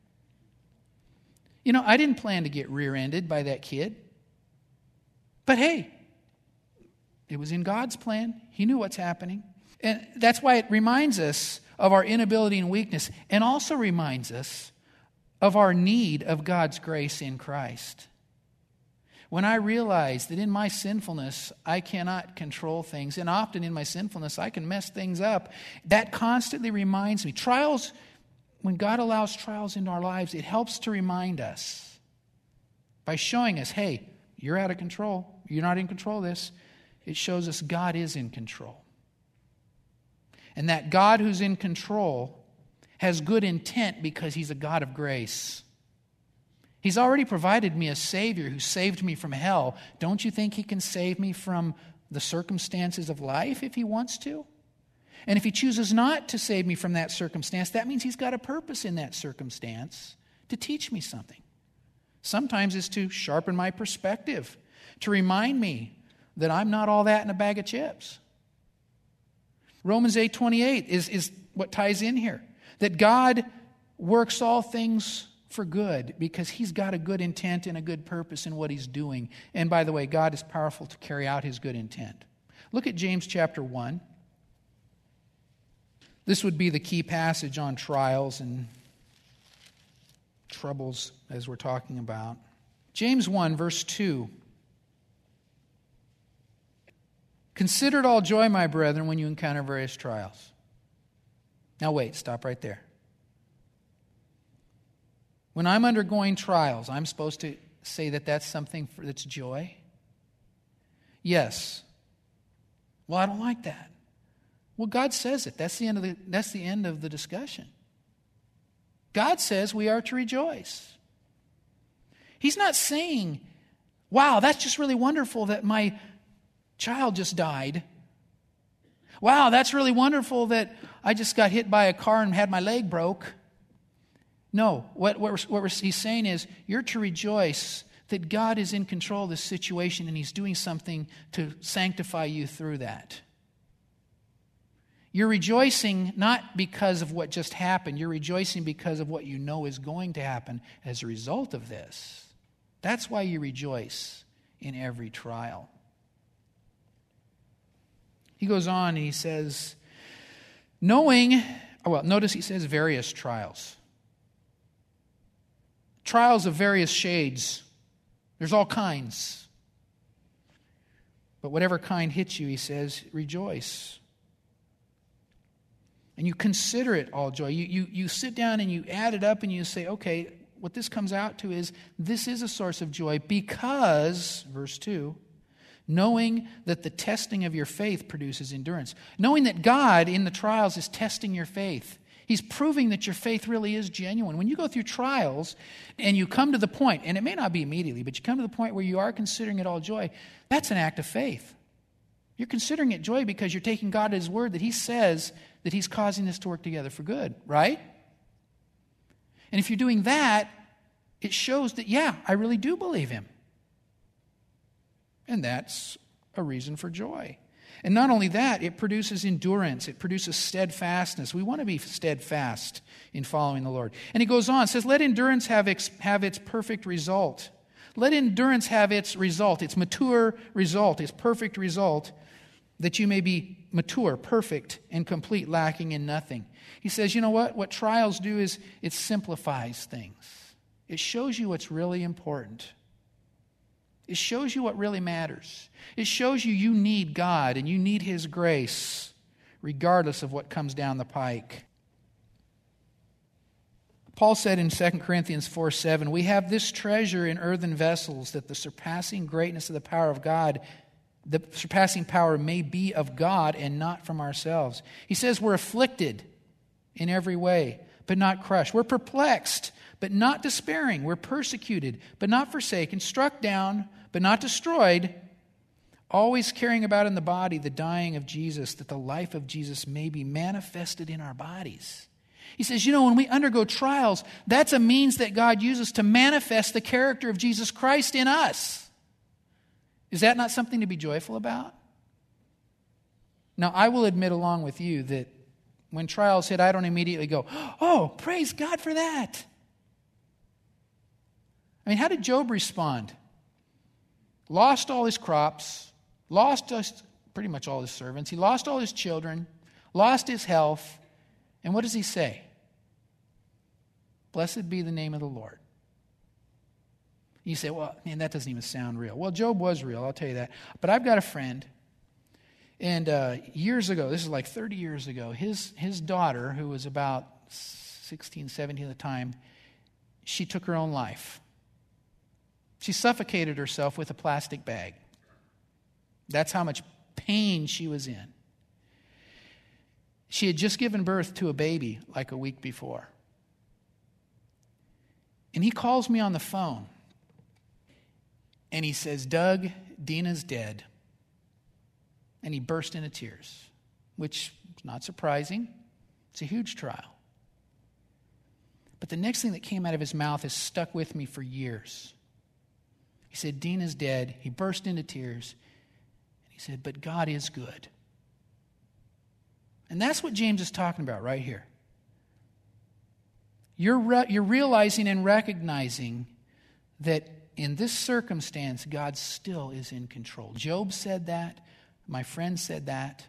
You know, I didn't plan to get rear-ended by that kid. But hey, it was in God's plan. He knew what's happening. And that's why it reminds us of our inability and weakness, and also reminds us of our need of God's grace in Christ. When I realize that in my sinfulness, I cannot control things, and often in my sinfulness, I can mess things up, that constantly reminds me. Trials, when God allows trials into our lives, it helps to remind us by showing us, hey, you're out of control. You're not in control of this. It shows us God is in control. And that God who's in control has good intent because He's a God of grace. He's already provided me a Savior who saved me from hell. Don't you think He can save me from the circumstances of life if He wants to? And if He chooses not to save me from that circumstance, that means He's got a purpose in that circumstance to teach me something. Sometimes it's to sharpen my perspective, to remind me that I'm not all that in a bag of chips. Romans eight twenty-eight is, is what ties in here. That God works all things for good, because he's got a good intent and a good purpose in what he's doing. And by the way, God is powerful to carry out his good intent. Look at James chapter one. This would be the key passage on trials and troubles as we're talking about. James one, verse two. Consider it all joy, my brethren, when you encounter various trials. Now wait, stop right there. When I'm undergoing trials, I'm supposed to say that that's something for, that's joy? Yes. Well, I don't like that. Well, God says it. That's the end of the, that's the end of the discussion. God says we are to rejoice. He's not saying, wow, that's just really wonderful that my child just died. Wow, that's really wonderful that I just got hit by a car and had my leg broke. No, what, what, we're, what we're, he's saying is you're to rejoice that God is in control of this situation and he's doing something to sanctify you through that. You're rejoicing not because of what just happened. You're rejoicing because of what you know is going to happen as a result of this. That's why you rejoice in every trial. He goes on and he says, knowing, well, notice he says various trials. Trials of various shades. There's all kinds. But whatever kind hits you, he says, rejoice. And you consider it all joy. You, you, you sit down and you add it up and you say, okay, what this comes out to is this is a source of joy because, verse two, knowing that the testing of your faith produces endurance. Knowing that God in the trials is testing your faith. He's proving that your faith really is genuine. When you go through trials and you come to the point, and it may not be immediately, but you come to the point where you are considering it all joy, that's an act of faith. You're considering it joy because you're taking God at his word that he says that he's causing this to work together for good, right? And if you're doing that, it shows that, yeah, I really do believe him. And that's a reason for joy. And not only that, it produces endurance. It produces steadfastness. We want to be steadfast in following the Lord. And he goes on, says, let endurance have its, have its perfect result. Let endurance have its result, its mature result, its perfect result, that you may be mature, perfect, and complete, lacking in nothing. He says, you know what? What trials do is it simplifies things. It shows you what's really important. It shows you what really matters. It shows you you need God and you need his grace regardless of what comes down the pike. Paul said in Second Corinthians four seven, we have this treasure in earthen vessels that the surpassing greatness of the power of God, the surpassing power may be of God and not from ourselves. He says we're afflicted in every way, but not crushed. We're perplexed, but not despairing. We're persecuted, but not forsaken, struck down, but not destroyed, always carrying about in the body the dying of Jesus, that the life of Jesus may be manifested in our bodies. He says, you know, when we undergo trials, that's a means that God uses to manifest the character of Jesus Christ in us. Is that not something to be joyful about? Now, I will admit along with you that when trials hit, I don't immediately go, oh, praise God for that. I mean, how did Job respond? Lost all his crops, lost pretty much all his servants, he lost all his children, lost his health, and what does he say? Blessed be the name of the Lord. You say, well, man, that doesn't even sound real. Well, Job was real, I'll tell you that. But I've got a friend, and uh, years ago, this is like thirty years ago, his, his daughter, who was about sixteen, seventeen at the time, she took her own life. She suffocated herself with a plastic bag. That's how much pain she was in. She had just given birth to a baby like a week before. And he calls me on the phone. And he says, Doug, Dina's dead. And he burst into tears, which is not surprising. It's a huge trial. But the next thing that came out of his mouth has stuck with me for years. He said, Dina's dead. He burst into tears. And he said, but God is good. And that's what James is talking about right here. You're, re- you're realizing and recognizing that in this circumstance, God still is in control. Job said that. My friend said that.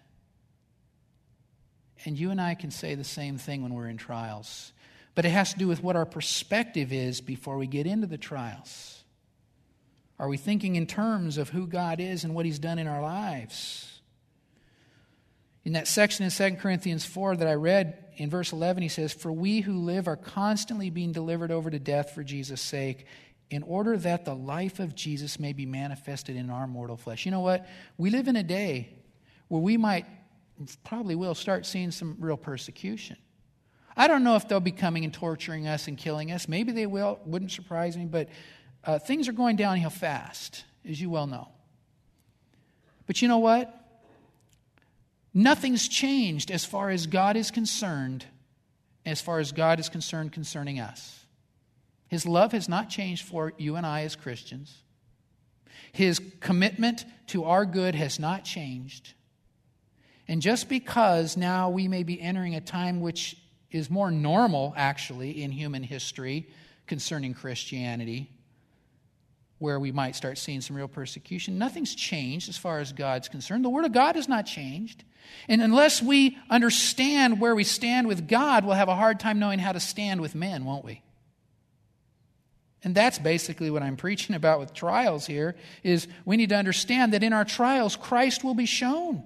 And you and I can say the same thing when we're in trials. But it has to do with what our perspective is before we get into the trials. Are we thinking in terms of who God is and what He's done in our lives? In that section in Second Corinthians four that I read, in verse eleven, he says, "For we who live are constantly being delivered over to death for Jesus' sake, in order that the life of Jesus may be manifested in our mortal flesh." You know what? We live in a day where we might, probably will, start seeing some real persecution. I don't know if they'll be coming and torturing us and killing us. Maybe they will. Wouldn't surprise me. But uh, things are going downhill fast, as you well know. But you know what? Nothing's changed as far as God is concerned, as far as God is concerned concerning us. His love has not changed for you and I as Christians. His commitment to our good has not changed. And just because now we may be entering a time which is more normal, actually, in human history concerning Christianity, where we might start seeing some real persecution, nothing's changed as far as God's concerned. The Word of God has not changed. And unless we understand where we stand with God, we'll have a hard time knowing how to stand with men, won't we? And that's basically what I'm preaching about with trials here, is we need to understand that in our trials, Christ will be shown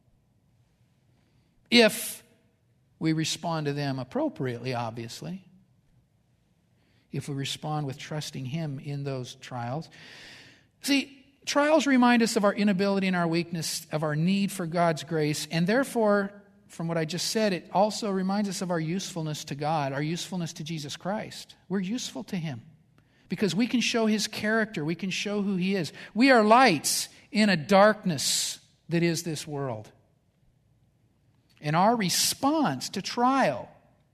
if we respond to them appropriately, obviously. If we respond with trusting Him in those trials. See, trials remind us of our inability and our weakness, of our need for God's grace, and therefore, from what I just said, it also reminds us of our usefulness to God, our usefulness to Jesus Christ. We're useful to Him because we can show His character, we can show who He is. We are lights in a darkness that is this world. And our response to trial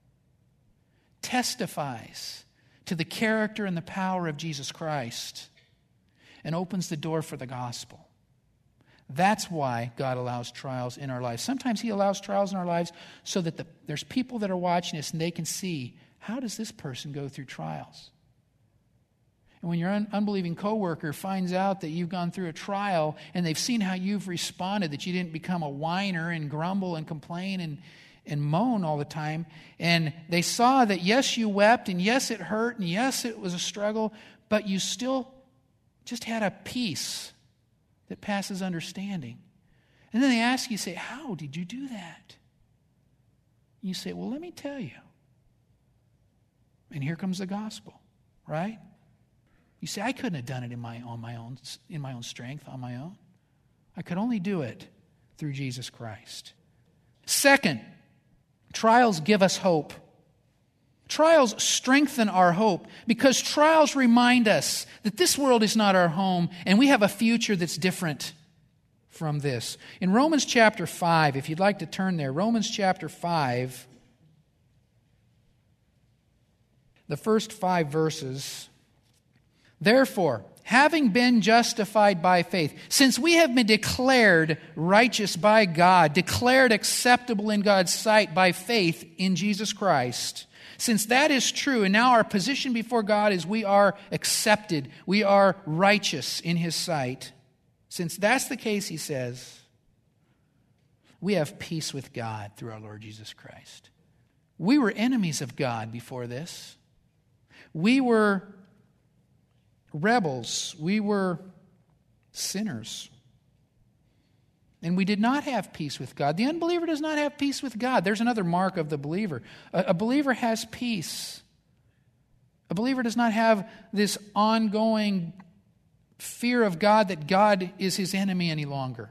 testifies to the character and the power of Jesus Christ and opens the door for the gospel. That's why God allows trials in our lives. Sometimes He allows trials in our lives so that the, there's people that are watching us and they can see, how does this person go through trials? And when your un- unbelieving coworker finds out that you've gone through a trial and they've seen how you've responded, that you didn't become a whiner and grumble and complain and and moan all the time, and they saw that yes, you wept, and yes, it hurt, and yes, it was a struggle, but you still just had a peace that passes understanding. And then they ask you, say, how did you do that? And you say, well, let me tell you. And here comes the gospel, right? You say, I couldn't have done it in my, on my own, in my own strength, on my own. I could only do it through Jesus Christ. Second, trials give us hope. Trials strengthen our hope because trials remind us that this world is not our home and we have a future that's different from this. In Romans chapter five, if you'd like to turn there, Romans chapter five, the first five verses. Therefore, having been justified by faith, since we have been declared righteous by God, declared acceptable in God's sight by faith in Jesus Christ, since that is true, and now our position before God is we are accepted, we are righteous in His sight, since that's the case, he says, we have peace with God through our Lord Jesus Christ. We were enemies of God before this. We were rebels. We were sinners. And we did not have peace with God. The unbeliever does not have peace with God. There's another mark of the believer. A, a believer has peace. A believer does not have this ongoing fear of God that God is his enemy any longer.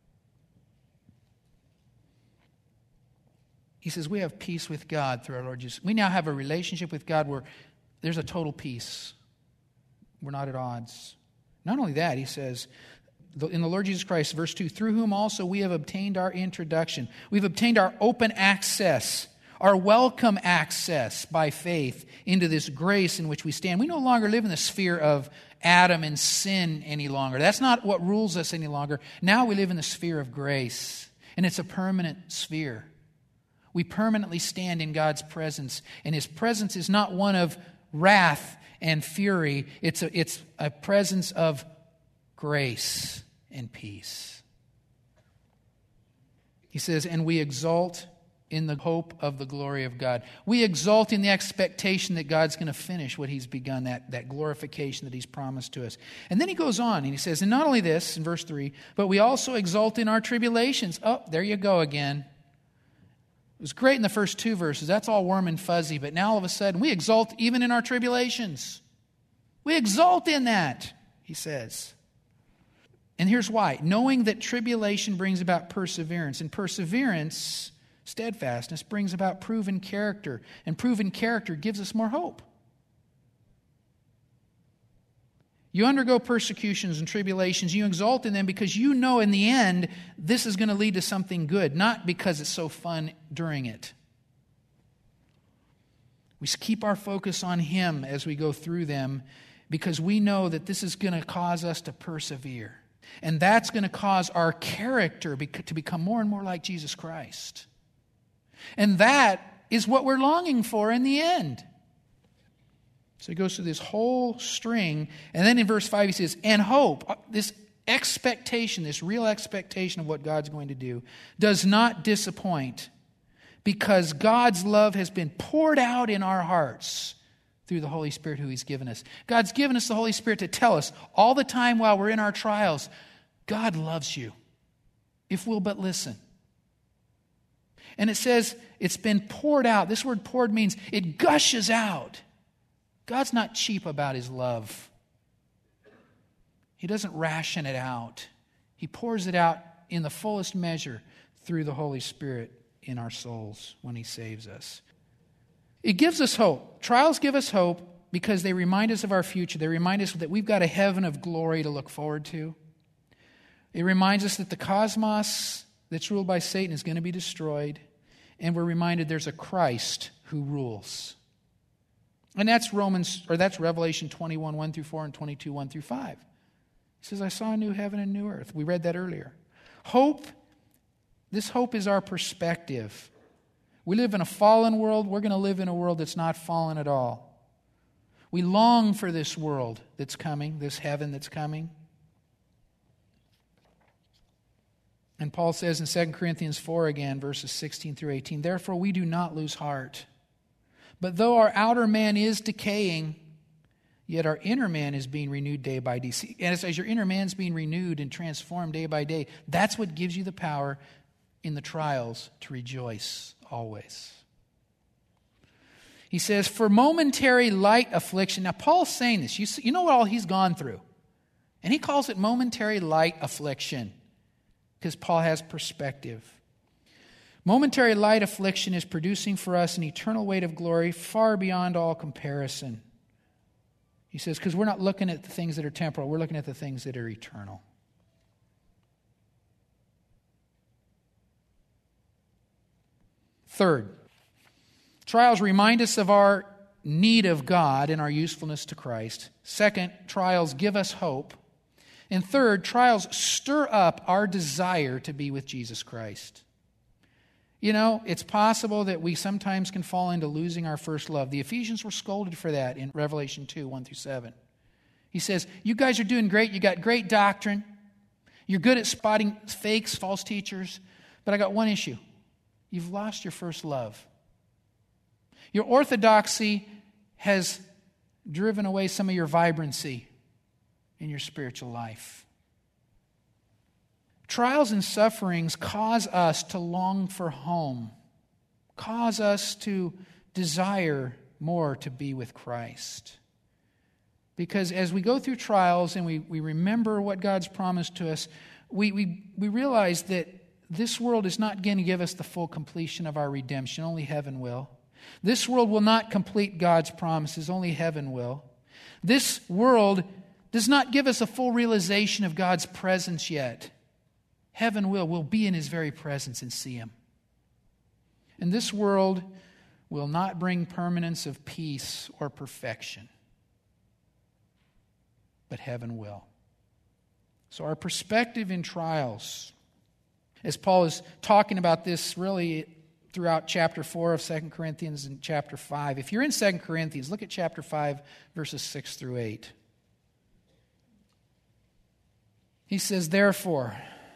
He says we have peace with God through our Lord Jesus. We now have a relationship with God where there's a total peace. We're not at odds. Not only that, he says, in the Lord Jesus Christ, verse two, through whom also we have obtained our introduction. We've obtained our open access, our welcome access by faith into this grace in which we stand. We no longer live in the sphere of Adam and sin any longer. That's not what rules us any longer. Now we live in the sphere of grace, and it's a permanent sphere. We permanently stand in God's presence, and His presence is not one of wrath and fury. It's a, it's a presence of grace and peace. He says, and we exult in the hope of the glory of God. We exult in the expectation that God's going to finish what He's begun, that, that glorification that He's promised to us. And then he goes on and he says, and not only this, in verse three, but we also exult in our tribulations. Oh, there you go again. It was great in the first two verses. That's all warm and fuzzy. But now all of a sudden, we exult even in our tribulations. We exult in that, he says. And here's why. Knowing that tribulation brings about perseverance. And perseverance, steadfastness, brings about proven character. And proven character gives us more hope. You undergo persecutions and tribulations. You exult in them because you know in the end this is going to lead to something good, not because it's so fun during it. We keep our focus on Him as we go through them because we know that this is going to cause us to persevere. And that's going to cause our character to become more and more like Jesus Christ. And that is what we're longing for in the end. So he goes through this whole string. And then in verse five he says, and hope, this expectation, this real expectation of what God's going to do, does not disappoint because God's love has been poured out in our hearts through the Holy Spirit who He's given us. God's given us the Holy Spirit to tell us all the time while we're in our trials, God loves you, if we'll but listen. And it says it's been poured out. This word poured means it gushes out. God's not cheap about His love. He doesn't ration it out. He pours it out in the fullest measure through the Holy Spirit in our souls when He saves us. It gives us hope. Trials give us hope because they remind us of our future. They remind us that we've got a heaven of glory to look forward to. It reminds us that the cosmos that's ruled by Satan is going to be destroyed. And we're reminded there's a Christ who rules. And that's Romans, or that's Revelation twenty-one, one through four, and twenty-two, one through five. He says, I saw a new heaven and new earth. We read that earlier. Hope, this hope is our perspective. We live in a fallen world. We're going to live in a world that's not fallen at all. We long for this world that's coming, this heaven that's coming. And Paul says in Second Corinthians four again, verses sixteen through eighteen, therefore we do not lose heart. But though our outer man is decaying, yet our inner man is being renewed day by day. And as your inner man's being renewed and transformed day by day, that's what gives you the power in the trials to rejoice always. He says, for momentary light affliction. Now, Paul's saying this. You, see, you know what all he's gone through. And he calls it momentary light affliction because Paul has perspective. Momentary light affliction is producing for us an eternal weight of glory far beyond all comparison. He says, because we're not looking at the things that are temporal, we're looking at the things that are eternal. Third, trials remind us of our need of God and our usefulness to Christ. Second, trials give us hope. And third, trials stir up our desire to be with Jesus Christ. You know, it's possible that we sometimes can fall into losing our first love. The Ephesians were scolded for that in Revelation two, one through seven. He says, you guys are doing great. You got great doctrine. You're good at spotting fakes, false teachers. But I got one issue. You've lost your first love. Your orthodoxy has driven away some of your vibrancy in your spiritual life. Trials and sufferings cause us to long for home, cause us to desire more to be with Christ. Because as we go through trials and we, we remember what God's promised to us, we, we, we realize that this world is not going to give us the full completion of our redemption. Only heaven will. This world will not complete God's promises. Only heaven will. This world does not give us a full realization of God's presence yet. Heaven will. We'll be in His very presence and see Him. And this world will not bring permanence of peace or perfection. But heaven will. So our perspective in trials, as Paul is talking about this really throughout chapter four of Second Corinthians and chapter five. If you're in Second Corinthians, look at chapter five, verses six through eight. He says, therefore,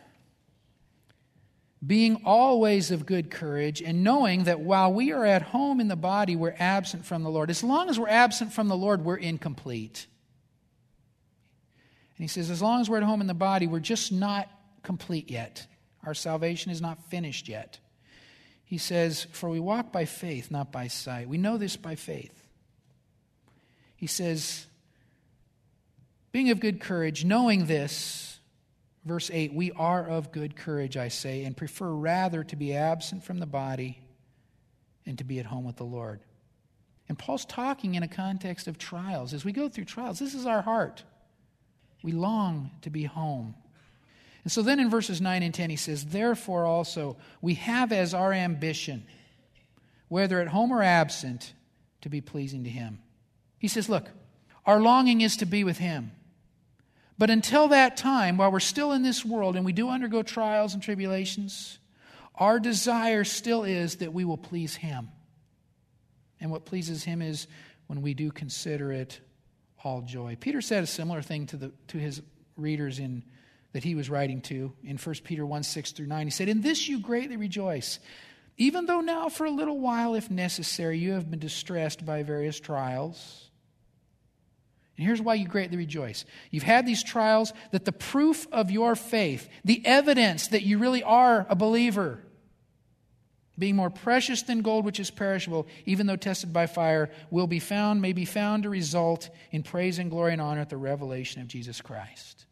being always of good courage, and knowing that while we are at home in the body, we're absent from the Lord. As long as we're absent from the Lord, we're incomplete. And he says, as long as we're at home in the body, we're just not complete yet. Our salvation is not finished yet. He says, for we walk by faith, not by sight. We know this by faith. He says, being of good courage, knowing this, verse eight, we are of good courage, I say, and prefer rather to be absent from the body and to be at home with the Lord. And Paul's talking in a context of trials. As we go through trials, this is our heart. We long to be home. And so then in verses nine and ten he says, therefore also we have as our ambition, whether at home or absent, to be pleasing to Him. He says, look, our longing is to be with Him. But until that time, while we're still in this world and we do undergo trials and tribulations, our desire still is that we will please Him. And what pleases Him is when we do consider it all joy. Peter said a similar thing to the to his readers in that he was writing to in First Peter one, six through nine. He said, in this you greatly rejoice, even though now for a little while, if necessary, you have been distressed by various trials. And here's why you greatly rejoice. You've had these trials that the proof of your faith, the evidence that you really are a believer, being more precious than gold which is perishable, even though tested by fire, will be found, may be found to result in praise and glory and honor at the revelation of Jesus Christ.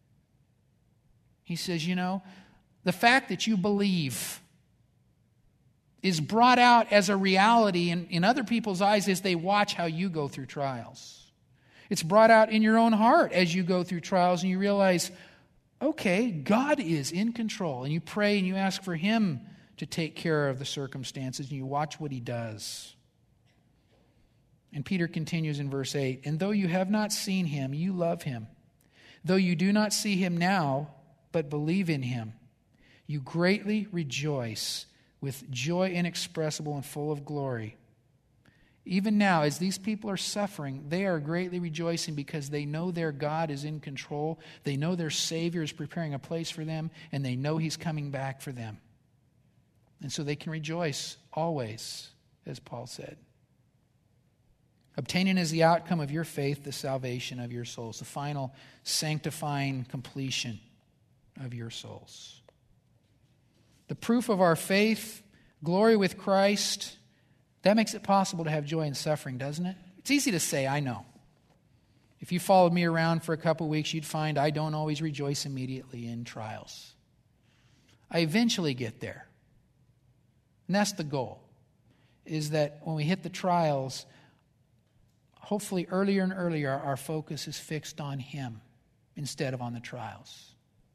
He says, you know, the fact that you believe is brought out as a reality in, in other people's eyes as they watch how you go through trials. It's brought out in your own heart as you go through trials and you realize, okay, God is in control. And you pray and you ask for Him to take care of the circumstances, and you watch what He does. And Peter continues in verse eight, and though you have not seen Him, you love Him. Though you do not see Him now, but believe in Him, you greatly rejoice with joy inexpressible and full of glory. Even now, as these people are suffering, they are greatly rejoicing because they know their God is in control. They know their Savior is preparing a place for them, and they know He's coming back for them. And so they can rejoice always, as Paul said. Obtaining as the outcome of your faith the salvation of your souls, the final sanctifying completion of your souls. The proof of our faith, glory with Christ, that makes it possible to have joy in suffering, doesn't it? It's easy to say, I know. If you followed me around for a couple of weeks, you'd find I don't always rejoice immediately in trials. I eventually get there. And that's the goal, is that when we hit the trials, hopefully earlier and earlier, our focus is fixed on Him instead of on the trials.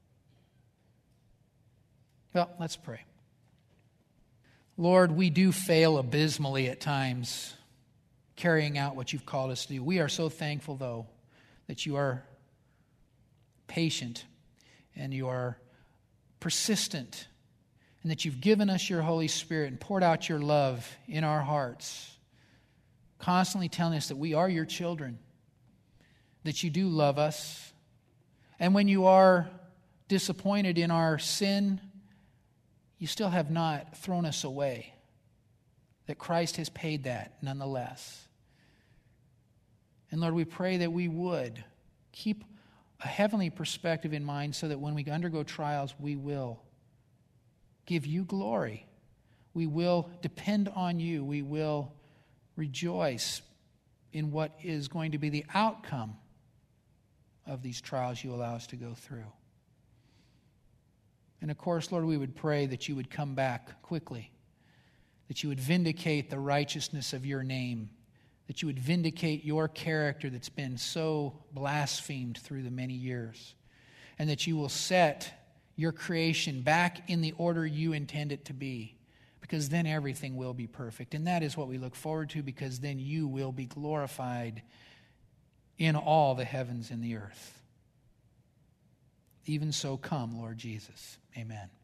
Well, let's pray. Lord, we do fail abysmally at times carrying out what You've called us to do. We are so thankful, though, that You are patient and You are persistent, and that You've given us Your Holy Spirit and poured out Your love in our hearts, constantly telling us that we are Your children, that You do love us. And when You are disappointed in our sin, You still have not thrown us away, that Christ has paid that nonetheless. And Lord, we pray that we would keep a heavenly perspective in mind so that when we undergo trials, we will give You glory. We will depend on You. We will rejoice in what is going to be the outcome of these trials You allow us to go through. And of course, Lord, we would pray that You would come back quickly, that You would vindicate the righteousness of Your name, that You would vindicate Your character that's been so blasphemed through the many years, and that You will set Your creation back in the order You intend it to be, because then everything will be perfect. And that is what we look forward to, because then You will be glorified in all the heavens and the earth. Even so, come, Lord Jesus. Amen.